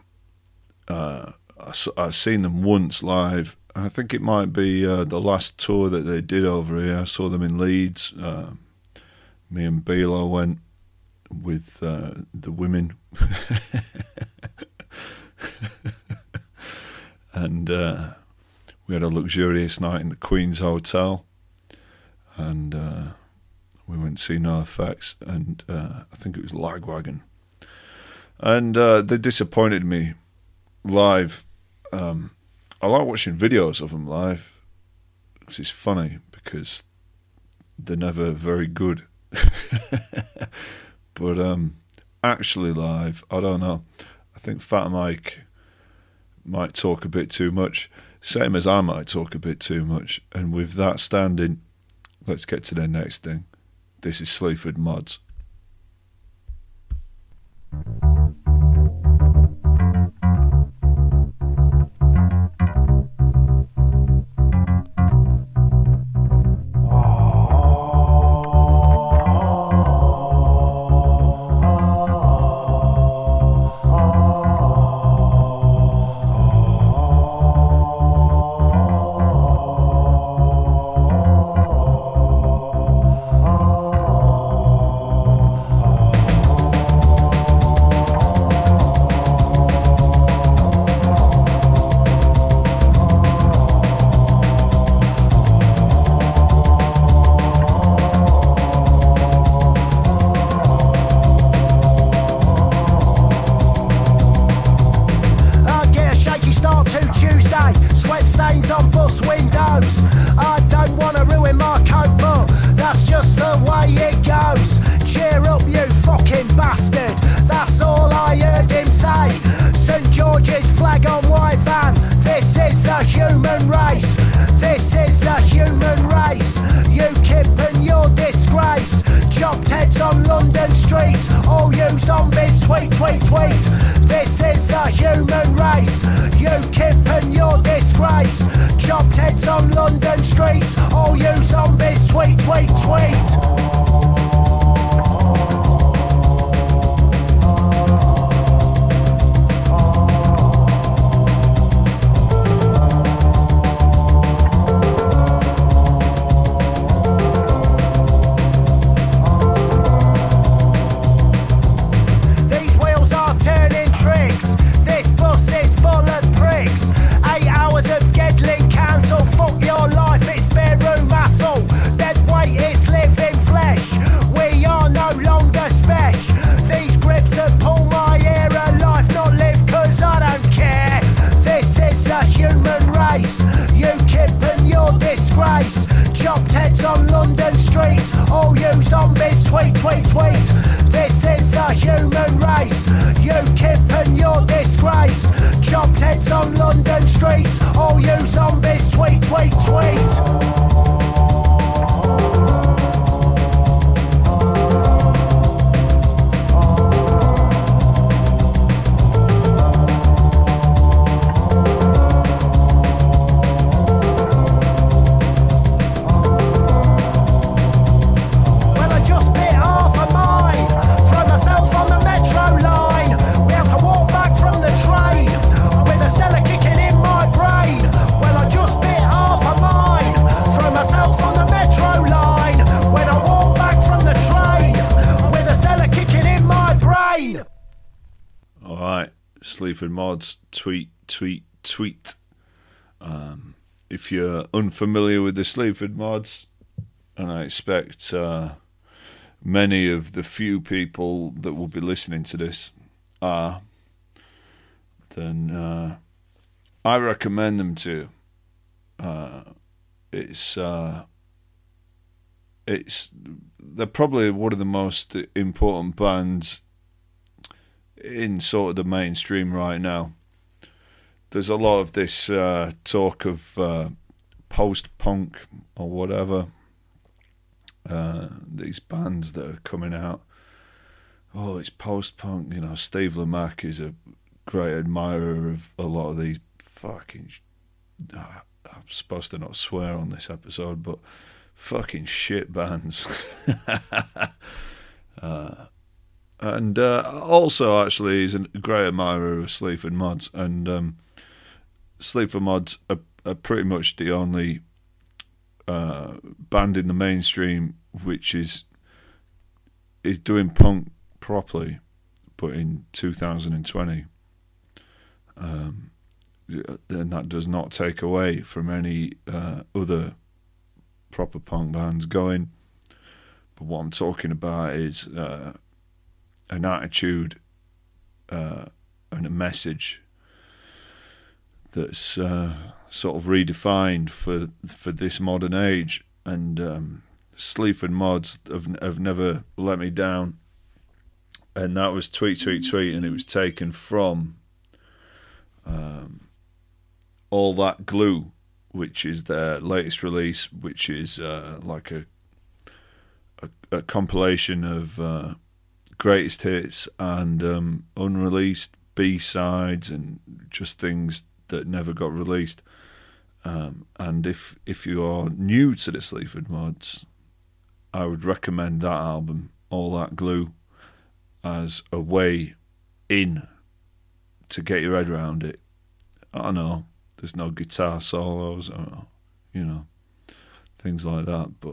I've seen them once live. I think it might be the last tour that they did over here. I saw them in Leeds. Me and Bilo went with the women. And we had a luxurious night in the Queen's Hotel, and we went to see NoFX, and I think it was Lagwagon. And they disappointed me live. I like watching videos of them live because it's funny, because they're never very good. But actually live, I don't know. I think Fat Mike might talk a bit too much, same as I might talk a bit too much. And with that standing, let's get to the next thing. This is Sleaford Mods. Sleaford Mods, tweet. If you're unfamiliar with the Sleaford Mods, and I expect many of the few people that will be listening to this are, then I recommend them to. They're probably one of the most important bands in sort of the mainstream right now. There's a lot of this talk of post-punk or whatever. These bands that are coming out. Oh, it's post-punk. You know, Steve Lamacq is a great admirer of a lot of these fucking... I'm supposed to not swear on this episode, but fucking shit bands. And also, actually, he's a great admirer of Sleaford Mods. And Sleaford Mods are pretty much the only band in the mainstream which is doing punk properly, but in 2020. and that does not take away from any other proper punk bands going. But what I'm talking about is an attitude and a message that's sort of redefined for this modern age. And Sleaford Mods have never let me down. And that was Tweet, Tweet, Tweet, and it was taken from All That Glue, which is their latest release, which is like a compilation of greatest hits and unreleased B-sides and just things that never got released. And if you are new to the Sleaford Mods, I would recommend that album, All That Glue, as a way in to get your head around it. I don't know, there's no guitar solos, or, you know, things like that, but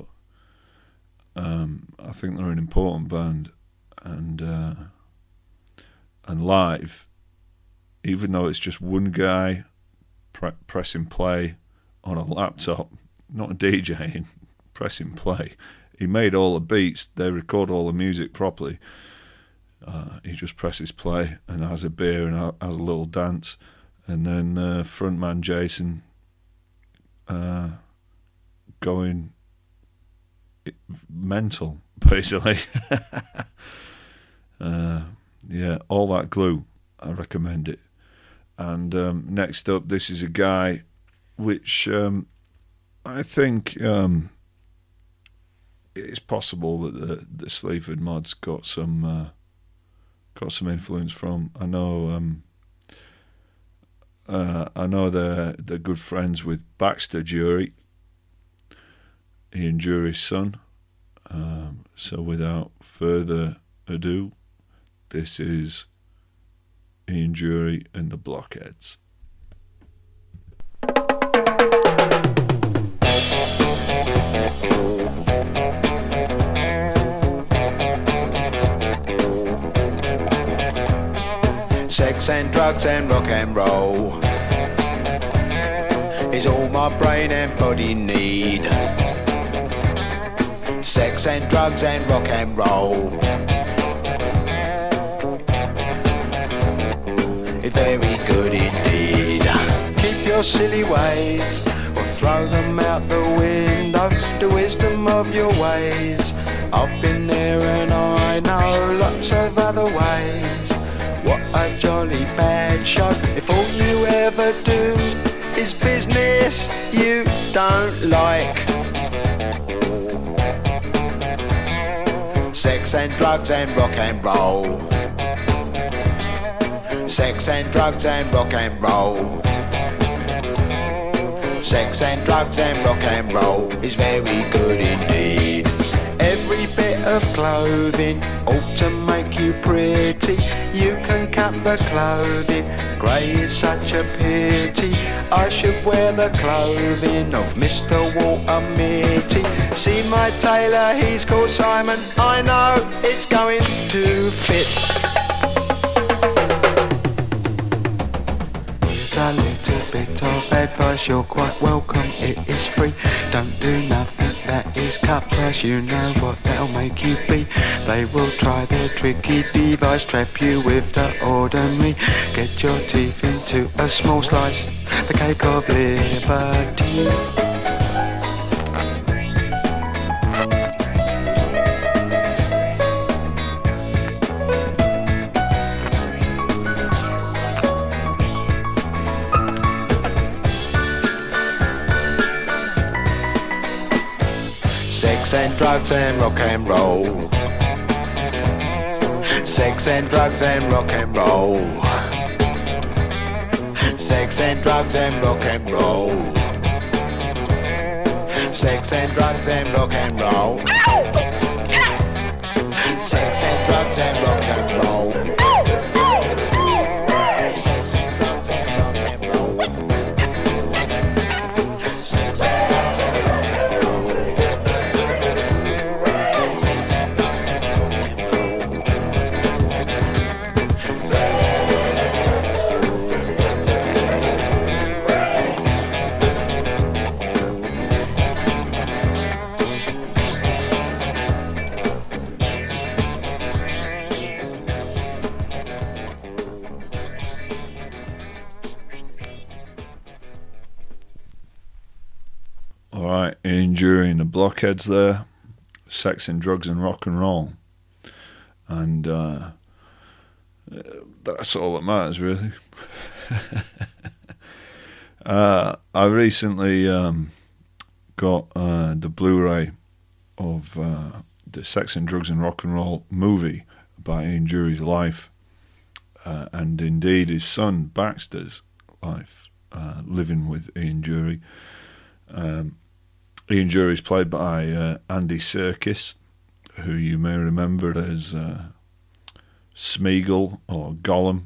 I think they're an important band, and live, even though it's just one guy pressing play on a laptop, not DJing, pressing play. He made all the beats, they record all the music properly. He just presses play and has a beer and has a little dance, and then frontman Jason going mental, basically. Yeah, All That Glue, I recommend it. And next up, this is a guy which I think it's possible that the Sleaford Mods got some influence from. I know they're good friends with Baxter Dury, Ian Dury's son. So without further ado, this is Ian Dury and the Blockheads. Sex and drugs and rock and roll is all my brain and body need. Sex and drugs and rock and roll, it's very good indeed. Keep your silly ways or throw them out the window. The wisdom of your ways, I've been there and I know lots of other ways. What a jolly bad show if all you ever do is business you don't like. Sex and drugs and rock and roll. Sex and drugs and rock and roll. Sex and drugs and rock and roll is very good indeed. Every bit of clothing ought to make you pretty. You can cut the clothing, grey is such a pity. I should wear the clothing of Mr. Walter Mitty. See my tailor, he's called Simon, I know it's going to fit. Here's a little bit of advice, you're quite welcome, it is free. Don't do nothing that is cut price, you know what they'll make you be. They will try their tricky device, trap you with the ordinary. Get your teeth into a small slice, the cake of liberty. Sex and drugs and rock and roll. Sex and drugs and rock and roll. Sex and drugs and rock and roll. Sex and drugs and rock and roll. Sex and drugs and rock and roll. Sex and drugs and rock and roll. Sex and drugs and rock and roll. Sex and drugs and rock and roll. Sex and drugs and rock and roll. blockheads there, sex and drugs and rock and roll. And that's all that matters, really. I recently got the Blu-ray of the Sex and Drugs and Rock and Roll movie about Ian Dury's life, and indeed his son Baxter's life, living with Ian Dury. Ian Dury is played by Andy Serkis, who you may remember as Smeagol or Gollum,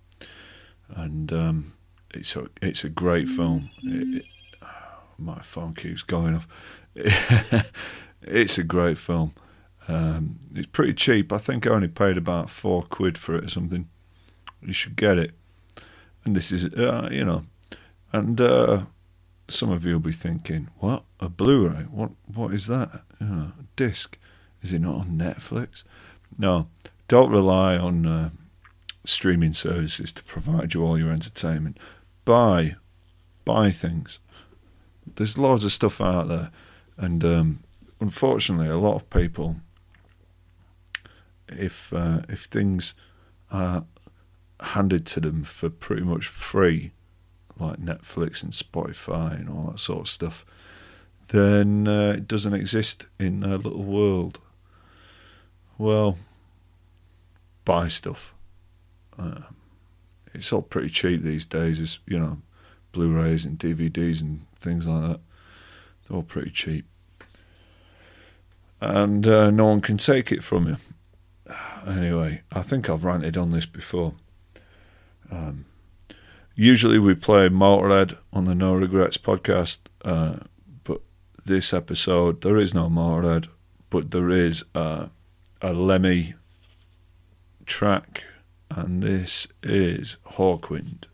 and it's a great film. My phone keeps going off. It's a great film. It's pretty cheap. I think I only paid about £4 for it or something. You should get it. And this is, and some of you will be thinking, what, a Blu-ray? What is that? A disc? Is it not on Netflix? No, don't rely on streaming services to provide you all your entertainment. Buy things. There's loads of stuff out there, and unfortunately, a lot of people, if things are handed to them for pretty much free, like Netflix and Spotify and all that sort of stuff, then it doesn't exist in their little world. Well, buy stuff. It's all pretty cheap these days, as you know, Blu-rays and DVDs and things like that. They're all pretty cheap, and no one can take it from you. Anyway, I think I've ranted on this before. Usually we play Motorhead on the No Regrets podcast, but this episode there is no Motorhead, but there is a Lemmy track, and this is Hawkwind.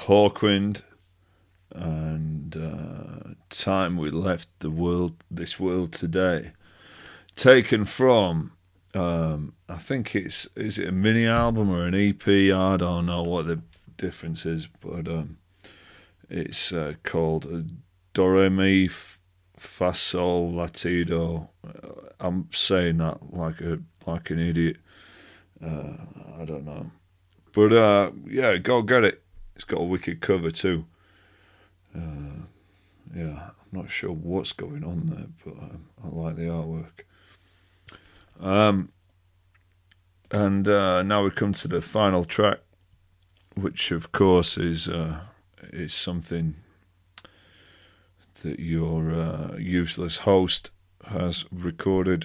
Hawkwind, and Time We Left This World Today, taken from I think is it a mini album or an EP? I don't know what the difference is, but it's called Do Re Mi Fa Sol Latido. I'm saying that like an idiot. I don't know, but yeah, go get it. It's got a wicked cover too. Yeah, I'm not sure what's going on there, but I like the artwork. And now we come to the final track, which of course is something that your useless host has recorded.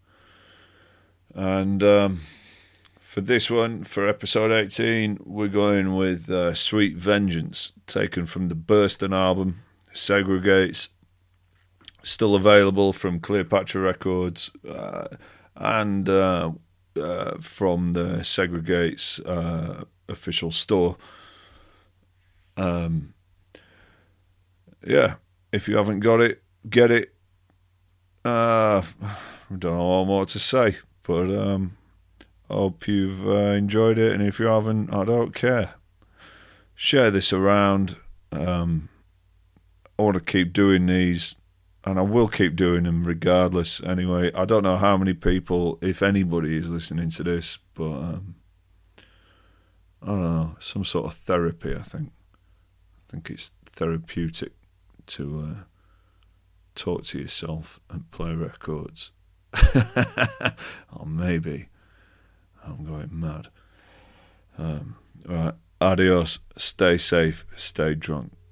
And for this one, for episode 18, we're going with Sweet Vengeance, taken from the Burston album, Segregates, still available from Cleopatra Records, and from the Segregates official store. Yeah, if you haven't got it, get it. I don't know what more to say, but hope you've enjoyed it, and if you haven't, I don't care. Share this around. I want to keep doing these, and I will keep doing them regardless. Anyway, I don't know how many people, if anybody, is listening to this, but I don't know, some sort of therapy, I think. I think it's therapeutic to talk to yourself and play records. Or maybe I'm going mad. Right, adios, stay safe, stay drunk.